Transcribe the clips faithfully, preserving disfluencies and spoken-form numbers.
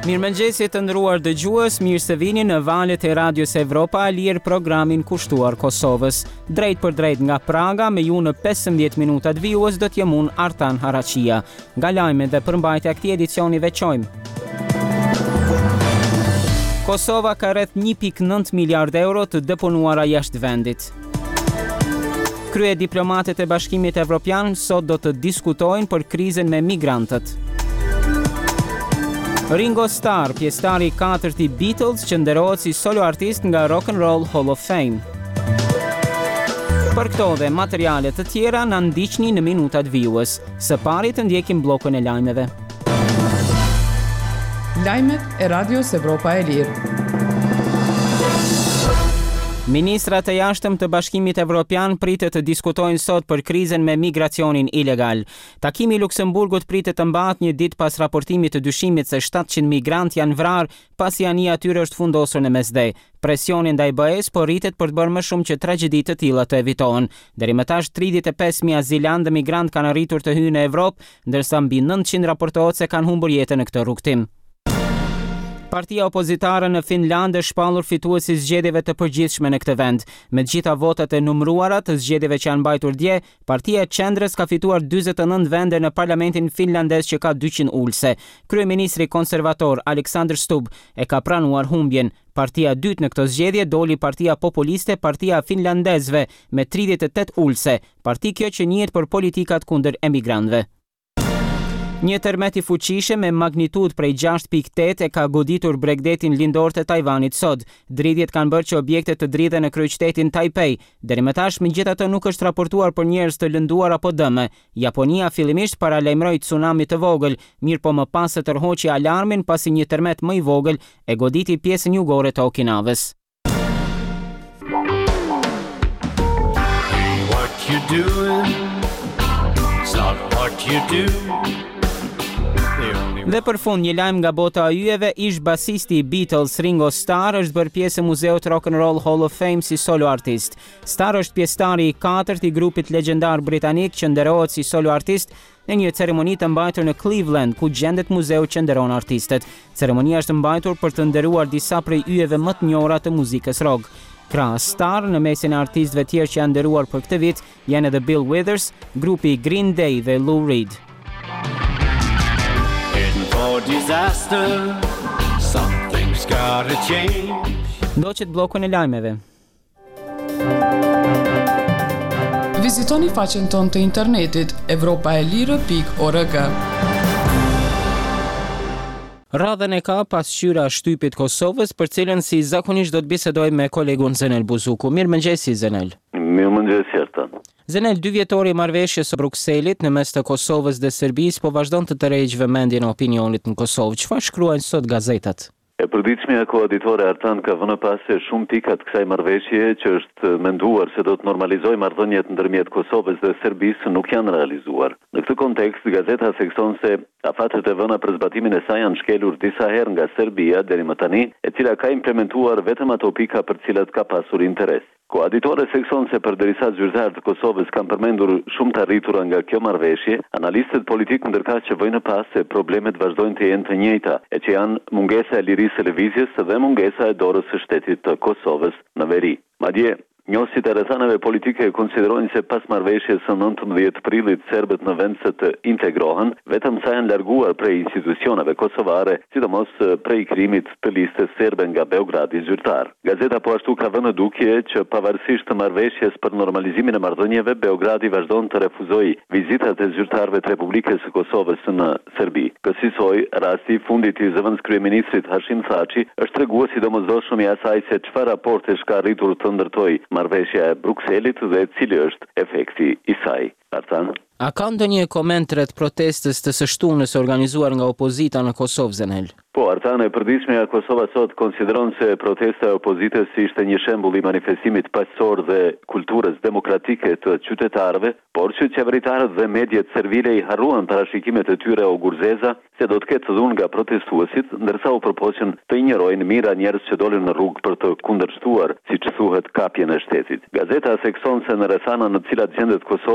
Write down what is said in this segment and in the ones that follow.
Mirëmëngjesi të nderuar dëgjues, mirë se vini në valët e Radios Evropa e Lirë, programin kushtuar Kosovës. Drejt për drejt nga Praga, me ju në pesëmbëdhjetë minutat vijues do t'jem unë Artan Haraqia. Nga lajmet dhe përmbajtja këtij edicioni veçojmë. Kosova ka rreth një pikë nëntë miliard euro të deponuara jashtë vendit. Krye diplomatët e Bashkimit Evropian sot do të diskutojnë për krizën me migrantët. Ringo Starr, pjesëtari i katërt i Beatles, që nderohet si solo artist nga Rock and Roll Hall of Fame. Për këto dhe materiale të tjera na ndiqni në minutat vijues. Së pari të ndjekim bllokun e lajmeve. Lajmet e Radios Evropa e Lirë. Ministrat e jashtëm të Bashkimit Evropian pritet të diskutojnë sot për krizën me migracionin ilegal. Takimi i Luksemburgut pritet të mbahet një ditë pas raportimit të dyshimit se shtatëqind migrantë janë vrarë pasi anija e tyre është fundosur në mesdhe. Presioni ndaj B E-s po rritet për të bërë më shumë që tragjedi të tilla të evitohen. Deri më tash tridhjetë e pesë mijë azilantë dhe migrantë kanë arritur të hyjnë në Evropë, ndërsa mbi nëntëqind raportohet se kanë humbur jetën në këtë rrugtim. Partia opozitare në Finland është shpallur fituesi i zgjedhjeve të përgjithshme në këtë vend. Me të gjitha votat e numëruara të zgjedhjeve që janë mbajtur dje, Partia e Qendrës ka fituar dyzet e nëntë vende në parlamentin finlandez që ka dyqind ulse. Kryeministri konservator Alexander Stubb e ka pranuar humbjen. Partia e dytë në këtë zgjedhje doli Partia Populiste, Partia Finlandezëve me tridhjetë e tetë ulse, parti kjo që njihet për politikat kundër emigrantëve. Një tërmet i fuqishëm me magnitudë prej gjashtë pikë tetë e ka goditur bregdetin lindor të Tajvanit sot. Dridhjet kanë bërë që objekte të dridhen në kryeqytetin Taipei. Deri më tash megjithatë nuk është raportuar për njerëz të lënduar apo dëme. Japonia fillimisht paralajmëroi tsunami të vogël, mirë po më pas e tërhoqi alarmin pasi një tërmet më i vogël e goditi pjesën jugore të Okinavës. What you doing? It's not what you do. Dhe për fund një lajm nga bota e yjeve, ish basisti i Beatles Ringo Starr është bërë pjesë e muzeut Rock and Roll Hall of Fame si solo artist. Starr është pjesëtari i katërt i grupit legjendar britanik që nderohet si solo artist në një ceremoni të mbajtur në Cleveland, ku gjendet muzeu që nderon artistët. Ceremonia është mbajtur për të nderuar disa prej yjeve më të njohura të muzikës rock. Krahas Starr, në mesin e artistëve tjerë që janë nderuar për këtë vit, janë edhe Bill Withers, grupi Green Day dhe Lou Reed. Disaster, something's gotta change. Ndoqet bllokun e lajmeve. Vizitoni faqen tonë të internetit evropaelire pikë org. Radhën e ka pasqyra shtypit Kosovës, për cilën si zakonisht do të bisedoj me kolegun Zenel Buzuku. Mirëmëngjesi Zenel. Mirëmëngjesi Artan. Zenel, dy vjetori i marrëveshjes së Brukselit në mes të Kosovës dhe Serbisë po vazhdon të tërheqë vëmendjen e opinionit në Kosovë. Çfarë shkruajnë sot gazetat? E përditshmja koaditore Artan ka vënë pas se shumë pikat kësaj marrëveshje që është menduar se do të normalizojë marrëdhëniet ndërmjet Kosovës dhe Serbisë nuk janë realizuar. Në këtë kontekst, gazeta thekson se afatet e vëna për zbatimin e saj janë shkelur disa herë nga Serbia deri më tani, e cila ka implementuar vetëm ato pika për të cilat ka pasur interes. Koaditore thekson se përderisa zyrtarët e Kosovës kanë përmendur shumë të arritura nga kjo marrëveshje, analistët politikë ndërkaq që vojnë pas se problemet vazhdojnë të jenë të njëjta, e që janë mungesa e lirisë së lëvizjes dhe mungesa e dorës së shtetit të Kosovës në veri. Madje njohësit e rrethanave politike konsiderojnë se pas marrëveshjes së nëntëmbëdhjetë prillit serbët në vend se të integrohen, vetëm sa janë larguar prej institucioneve kosovare, sidomos prej krijimit të listës serbe nga Beogradi zyrtar. Gazeta po ashtu ka vënë dukje që pavarësisht të marrëveshjes për normalizimin e marrëdhënieve, Beogradi vazhdon të refuzojë vizitat e zyrtarëve të Republikës së Kosovës në Serbi. Kësaj rasti i fundit i zëvendës kryeministrit Hashim Thaçi është treguar si domosdoshëm i asaj se çfarë raportesh ka arritur të ndërtojë marrëveshja e Brukselit dhe cili është efekti i saj. Artan? A ka ndonjë koment rreth protestës të së shtunës organizuar nga opozita në Kosovë, Zenel? Po, Artan, e përditshmja Kosova sot konsideron se protesta e opozitës ishte një shembull i manifestimit paqësor dhe kulturës demokratike të qytetarëve, por që qeveritarët dhe mediat servile i harruan parashikimet e tyre ogurzeza se do të ketë dhunë nga protestuesit, ndërsa u përpoqën të injorojnë mira njerëz që dolën në rrugë për të kundërshtuar, siç thuhet, kapjen e shtetit. Gazeta thekson se në rrethana në të cilat gjendet Kosova,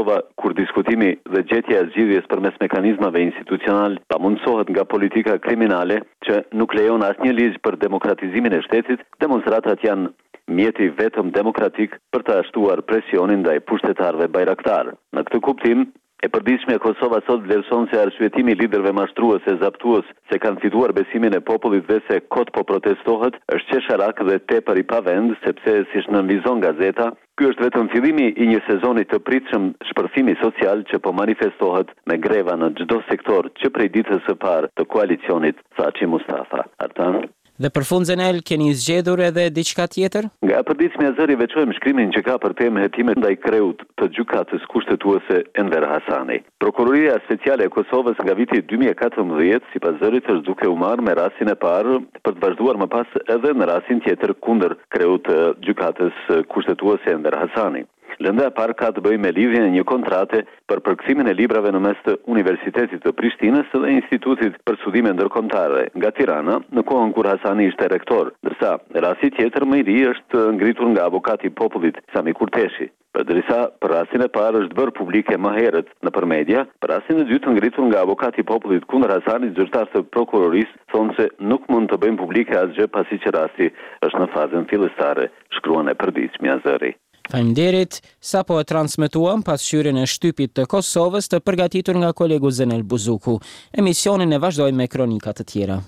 kur diskutimi dhe gjetja e zgjidhjes përmes mekanizmave institucional pamundsohet nga politika kriminale që nuk lejon asnjë ligj për demokratizimin e shtetit, demonstratat janë mjeti vetëm demokratik për të ashtuar presionin ndaj pushtetarëve bajraktar. Në këtë kuptim, e përditshme Kosova sot vlerëson se arsyetimi i liderëve mashtrues e zaptues se kanë fituar besimin e popullit dhe se kot po protestohet është qesharak dhe tepër i pavend, sepse siç nënvizon gazeta, ky është vetëm fillimi i një sezoni të pritshëm shpërthimi social që po manifestohet me greva në çdo sektor që prej ditës së parë të koalicionit Thaçi Mustafa. Artan. Dhe për fund Zenel, keni zgjedhur edhe diçka tjetër? Nga përditshmja e zëri veçojmë shkrimin që ka për temë hetime ndaj kreut të gjykatës kushtetuese Enver Hasani. Prokuroria Speciale e Kosovës nga viti dy mijë e katërmbëdhjetë sipas zërit është duke u marrë me rastin e parë për të vazhduar më pas edhe në rastin tjetër kundër kreut të gjykatës kushtetuese Enver Hasani. Lënda e parë ka të bëjë me lidhjen e një kontrate për përkthimin e librave në mes të Universitetit të Prishtinës dhe Institutit për Studime Ndërkombëtare nga Tirana, në kohën kur Hasani ishte rektor, ndërsa rasti tjetër më i ri është ngritur nga avokati i popullit Sami Kurteshi. Përderisa për rastin e parë është bërë publike më herët nëpër media, për rastin e dytë ngritur nga avokati i popullit kundër Hasanit, zyrtar të prokurorisë thonë se nuk mund të bëjmë publike asgjë pasi që rasti është në fazën fillestare, shkruan e përditshmja zëri. Faleminderit, sa po e transmetuam pasqyrjen e shtypit të Kosovës të përgatitur nga kolegu Zenel Buzuku. Emisionin e vazhdojmë me kronika të tjera.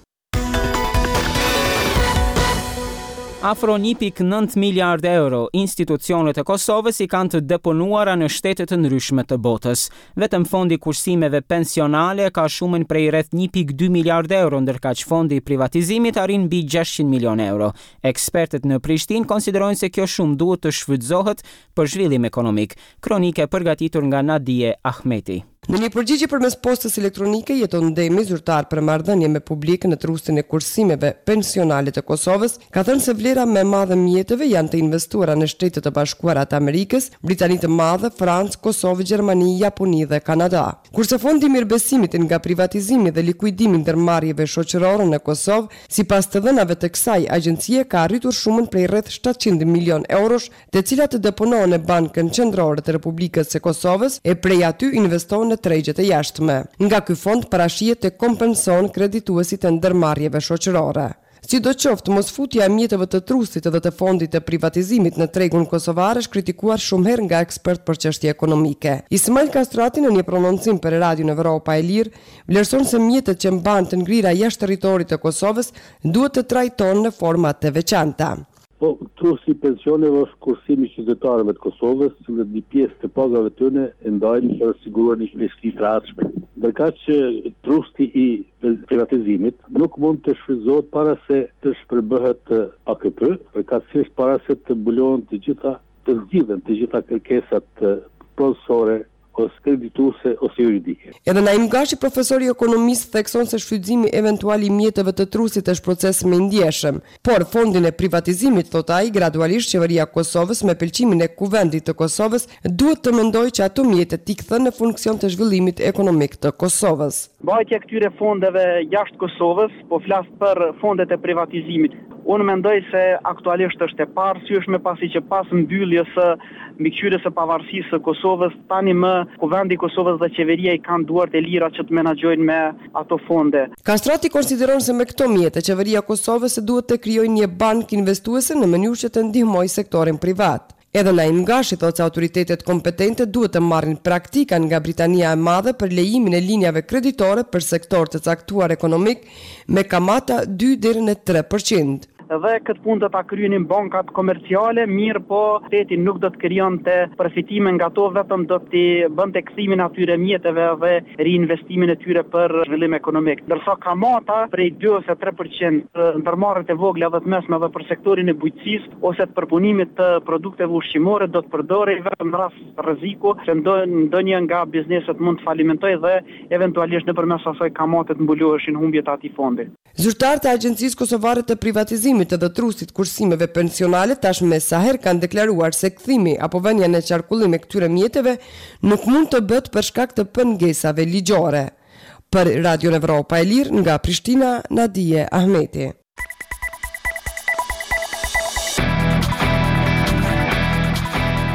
Afro një pikë nëntë miliard euro institucionet e Kosovës i kanë të deponuara në shtete të ndryshme të botës. Vetëm fondi kursimeve pensionale ka shumën prej rreth një pikë dy miliard euro, ndërkaq fondi i privatizimit arrin mbi gjashtëqind milion euro. Ekspertët në Prishtinë konsiderojnë se kjo shumë duhet të shfrytëzohet për zhvillim ekonomik. Kronike përgatitur nga Nadije Ahmeti. Në një përgjigje përmes postës elektronike, Jeton Demi, zyrtar për marrëdhënie me publikën në trustin e kursimeve pensionale të Kosovës, ka thënë se vlera më e madhe mjeteve janë të investuara në Shtetet e Bashkuara të Amerikës, Britani të Madhe, Francë, Kosovë, Gjermani, Japoni dhe Kanada. Kurse fondi i mirëbesimit nga privatizimi dhe likuidimi i ndërmarrjeve shoqërore në Kosovë, sipas të dhënave të kësaj agjencie, ka arritur shumën prej rreth shtatëqind milion eurosh, të cilat të deponohen në Bankën Qendrore të Republikës së Kosovës e prej aty investohen në tregjet e jashtme. Nga ky fond parashihet të kompenson kredituesit e ndërmarrjeve shoqërore. Sidoqoftë, mosfutja e mjeteve të trusit dhe të fondit të privatizimit në tregun kosovar është kritikuar shumë herë nga ekspert për çështje ekonomike. Ismail Kastrati në një prononcim për Radion Evropa e Lirë vlerëson se mjetet që mban të ngrira jashtë territorit të Kosovës duhet të trajtohen në forma të veçanta. Po, trusi pensioneve është kursimi i qytetarëve të Kosovës, që një pjesë të pagave tyre e ndajnë për siguruar një investim të ardhshme. Ndërkaq që trusti i privatizimit nuk mund të shfrytëzohet para se të shpërbëhet A K P, përkatësisht para se të mbulohen të gjitha, të zgjidhen të gjitha kërkesat prodhësore ose kredituese ose juridike. Edhe Naim Gashi, profesori ekonomist, thekson se shfrytëzimi eventual i mjeteve të trusit është proces më i ndjeshëm, por fondin e privatizimit, thot ai, gradualisht qeveria e Kosovës me pëlqimin e kuvendit të Kosovës duhet të mendojë që ato mjete t'i kthejnë në funksion të zhvillimit ekonomik të Kosovës. Mbajtja e këtyre fondeve jashtë Kosovës, po flas për fondet e privatizimit. Unë mendoj se aktualisht është e parësyeshme pasi që pas mbylljes së mbikëqyrjes së pavarësisë së Kosovës, tani më kuvendi i Kosovës dhe qeveria i kanë duart e lira që të menaxhojnë me ato fonde. Kastrati konsideron se me këto mjete qeveria e Kosovës duhet të krijojë një bankë investuese në mënyrë që të ndihmojë sektorin privat. Edhe Naim Gashi thotë se autoritetet kompetente duhet të marrin praktika nga Britania e Madhe për lejimin e linjave kreditore për sektor të caktuar ekonomik me kamata dy deri në tre përqind. Dhe këtë punë do ta kryenin bankat komerciale, mirë po shteti nuk do të krijonte përfitime nga to, vetëm do të bënte kthimin atyre mjeteve dhe riinvestimin e tyre për zhvillim ekonomik. Ndërsa kamata prej dy ose tre përqind ndërmarrjet e vogla dhe të mesme dhe për sektorin e bujqësisë ose të përpunimit të produkteve ushqimore do të përdorej vetëm në rast rreziku se ndonjë nga bizneset mund të falimentojë dhe eventualisht nëpërmes asaj kamate të mbuloheshin humbjet e atij fondi. Zyrtarët e Agjencisë Kosovare të Privatizimit dhe trusit kursimeve pensionale tashmë sa herë kanë deklaruar se kthimi apo vënia në qarkullim e këtyre mjeteve nuk mund të bëhet për shkak të pengesave ligjore. Për Radio Evropa e Lirë nga Prishtina, Nadije Ahmeti.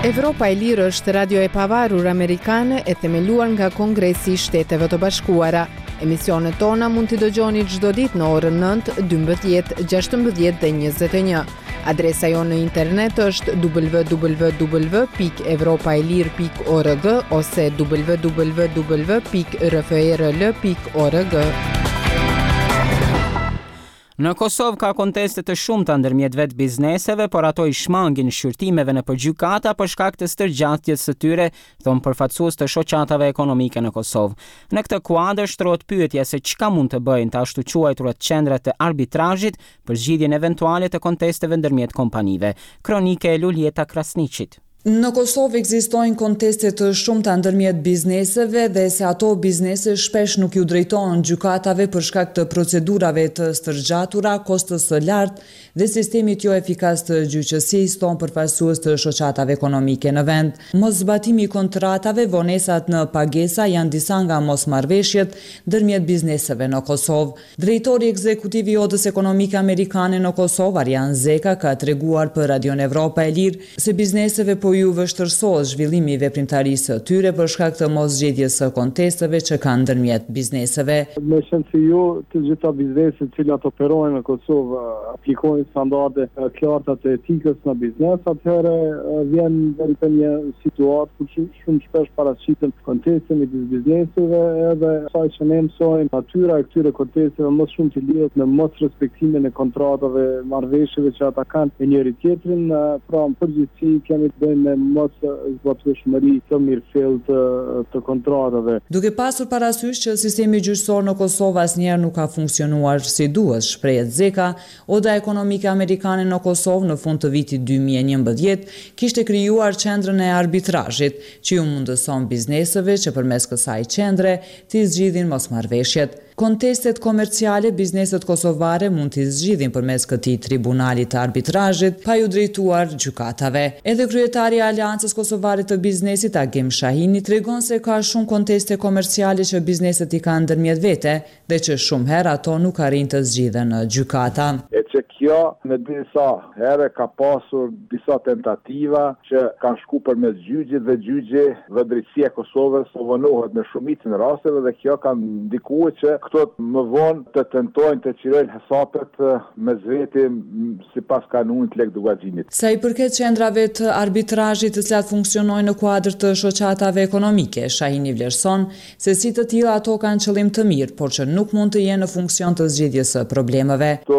Evropa e Lirë është radio e pavarur amerikane e themeluar nga Kongresi i Shteteve të Bashkuara. Emisionet tona mund t'i dëgjoni çdo ditë në orën nëntë, dymbëdhjetë, gjashtëmbëdhjetë dhe njëzet e një. Adresa jonë në internet është w w w pikë evropaelir pikë org ose w w w pikë r f r l pikë org. Në Kosovë ka konteste të shumta ndërmjet vetë bizneseve, por ato i shmangin shqyrtimeve në përgjykata për shkak të stërgjatjes së tyre, thon përfaqësues të shoqatave ekonomike në Kosovë. Në këtë kuadër shtrohet pyetja se çka mund të bëjnë të ashtu quajturat qendrat të arbitrazhit për zgjidhjen eventuale të kontesteve ndërmjet kompanive. Kronike e Luljeta Krasniqit. Në Kosovë ekzistojnë konteste të shumta ndërmjet bizneseve dhe se ato biznese shpesh nuk ju drejtohen gjykatave për shkak të procedurave të stërgjatura, kostës së lartë dhe sistemit jo efikas të gjyqësisë, thon përfaqësues të shoqatave ekonomike në vend. Moszbatimi i kontratave, vonesat në pagesa janë disa nga mosmarrveshjet ndërmjet bizneseve në Kosovë. Drejtori ekzekutiv i Odës Ekonomike Amerikane në Kosovë, Arjan Zeka, ka treguar për Radion Evropa e Lirë se bizneseve po ju vështërsohet zhvillimi i veprimtarisë së tyre për shkak të moszgjedhjes së kontesteve që kanë ndërmjet bizneseve. Me qenë se ju të gjitha bizneset që cilat operojnë në Kosovë aplikojnë standarde qarta të etikës në biznes, atëherë vjen deri te një situatë ku shumë shpesh paraqiten konteste midis bizneseve edhe sa që ne mësojmë natyra e këtyre kontesteve më shumë të lidhet me mos respektimin e kontratave, marrëveshjeve që ata kanë me njëri tjetrin, pra në përgjithësi kemi të bëjmë me mos zbatshmëri të mirëfillt të, të kontratave. Duke pasur parasysh që sistemi gjyqësor në Kosovë asnjëherë nuk ka funksionuar si duhet, shprehet Zeka, Oda Ekonomike Amerikane në Kosovë në fund të vitit dy mijë e njëmbëdhjetë kishte krijuar qendrën e arbitrazhit, që ju mundëson bizneseve që përmes kësaj qendre të zgjidhin mosmarrveshjet. Kontestet komerciale, bizneset kosovare mund t'i zgjidhin përmes këtij tribunali të arbitrazhit, pa ju drejtuar gjykatave. Edhe kryetari i Aleancës Kosovare të Biznesit, Agim Shahini, tregon se ka shumë konteste komerciale që bizneset i kanë ndërmjet vete dhe që shumë herë ato nuk arrin të zgjidhen në gjykata. E që kjo në disa herë ka pasur disa tentativa që kanë shku përmes gjyqit dhe gjyqi dhe drejtësia e Kosovës u vonohet në shumicën e rasteve dhe kjo ka ndikuar që këto më vonë të tentojnë të çirojnë hesapet me zveti sipas kanunit lek dugaxhimit. Sa i përket qendrave të arbitrazhit të cilat funksionojnë në kuadër të shoqatave ekonomike, Shahini vlerëson se si të tilla ato kanë qëllim të mirë, por që nuk mund të jenë në funksion të zgjidhjes së problemeve. To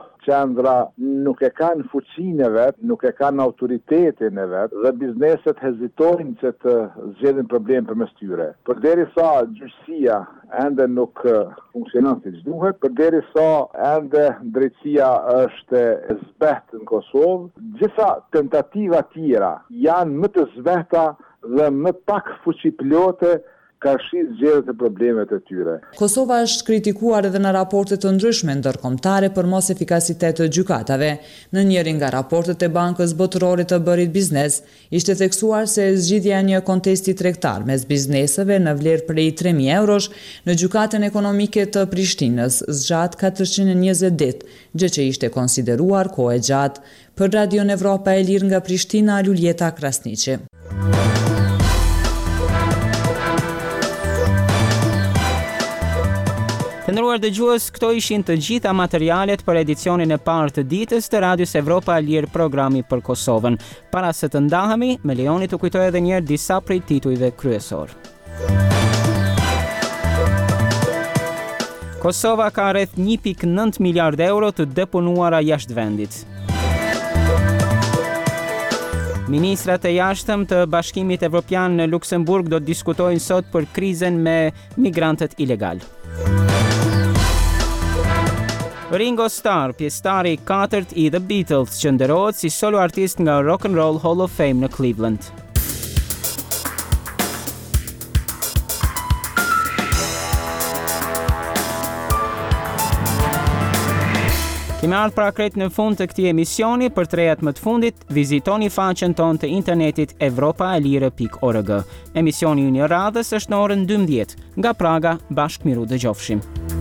qendra nuk e kanë fuqinë e vet, nuk e kanë autoritetin e vet dhe bizneset hezitojnë që të zgjedhin problem përmes tyre. Përderisa gjyqësia ende nuk funksionon siç duhet, përderisa ende drejtësia është e zbehtë në Kosovë, gjitha tentativa tjera janë më të zbehta dhe më pak fuqiplote ka shis zgjedhjet e problemet e tyre. Kosova është kritikuar edhe në raporte të ndryshme ndërkombëtare për mos efikasitet të gjykatave. Në njërin nga raportet e Bankës Botërore të Bërit Biznes, ishte theksuar se zgjidhja e një kontesti tregtar mes bizneseve në vlerë prej tre mijë eurosh në gjykatën ekonomike të Prishtinës zgjat katërqind e njëzet ditë, gjë që ishte konsideruar kohë e gjatë. Për Radion Evropa e Lirë nga Prishtina, Luljeta Krasniqi. Të nderuar dëgjues, këto ishin të gjitha materialet për edicionin e parë të ditës të Radios Evropa e Lirë, programi për Kosovën. Para se të ndahemi, me lejoni të kujtoj edhe një herë disa prej titujve kryesor. Kosova ka rreth një pikë nëntë miliard euro të deponuara jashtë vendit. Ministrat e jashtëm të Bashkimit Evropian në Luksemburg do të diskutojnë sot për krizën me migrantët ilegal. Ringo Starr, pjesëtari i katërt i The Beatles, që nderohet si solo artist nga Rock and Roll Hall of Fame në Cleveland. Kemi ardhur pra krejt në fund të këtij emisioni. Për trejat më të fundit, vizitoni faqen tonë të internetit evropaelire pikë org. Emisioni i një radhës është në orën dymbëdhjetë. Nga Praga, bashkë miru dëgjofshim.